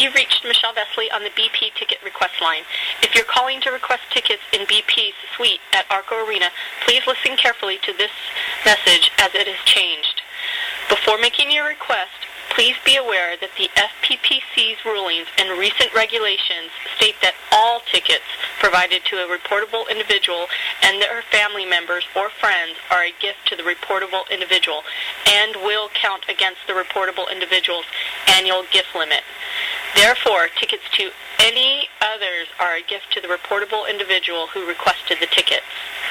You've reached Michelle Vesley on the BP ticket request line. If you're calling to request tickets in BP's suite at Arco Arena, please listen carefully to this message as it has changed. Before making your request, please be aware that the FPPC's rulings and recent regulations state that all tickets provided to a reportable individual and their family members or friends are a gift to the reportable individual and will count against the reportable individual's annual gift limit. Therefore, tickets to any others are a gift to the reportable individual who requested the tickets.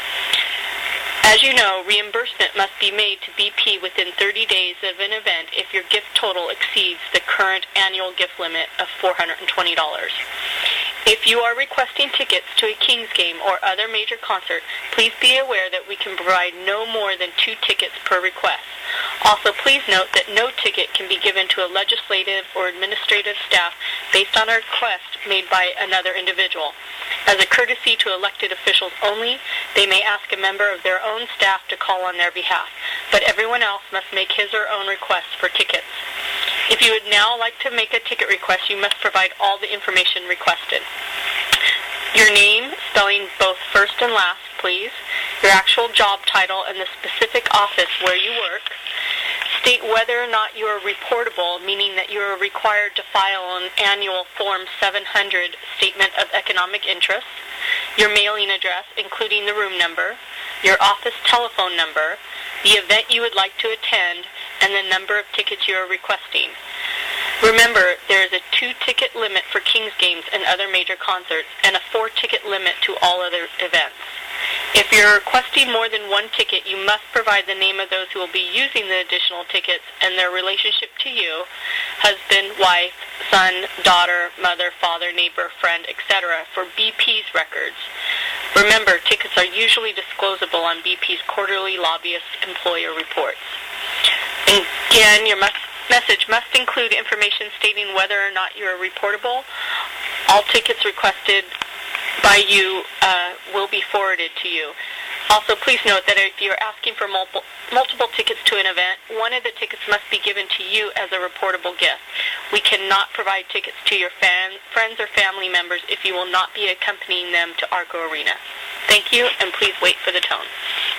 As you know, reimbursement must be made to BP within 30 days of an event if your gift total exceeds the current annual gift limit of $420. If you are requesting tickets to a Kings game or other major concert, please be aware that we can provide no more than 2 tickets per request. Also, please note that no ticket can be given to a legislative or administrative staff based on a request made by another individual. As a courtesy to elected officials only, they may ask a member of their own staff to call on their behalf, but everyone else must make his or her own requests for tickets. If you would now like to make a ticket request, you must provide all the information requested. Your name, spelling both first and last, please. Your actual job title and the specific office where you work. State whether or not you are reportable, meaning that you are required to file an annual Form 700 Statement of Economic Interest. Your mailing address, including the room number. Your office telephone number. The event you would like to attend, and the number of tickets you are requesting. Remember, there is a 2-ticket limit for Kings games and other major concerts, and a 4-ticket limit to all other events. If you're requesting more than 1 ticket, you must provide the name of those who will be using the additional tickets and their relationship to you, husband, wife, son, daughter, mother, father, neighbor, friend, etc., for BP's records. Remember, tickets are usually disclosable on BP's quarterly lobbyist employer reports. Again, your message must include information stating whether or not you are reportable. All tickets requested by you will be forwarded to you. Also, please note that if you are asking for multiple tickets to an event, one of the tickets must be given to you as a reportable gift. We cannot provide tickets to your friends or family members if you will not be accompanying them to Arco Arena. Thank you, and please wait for the tone.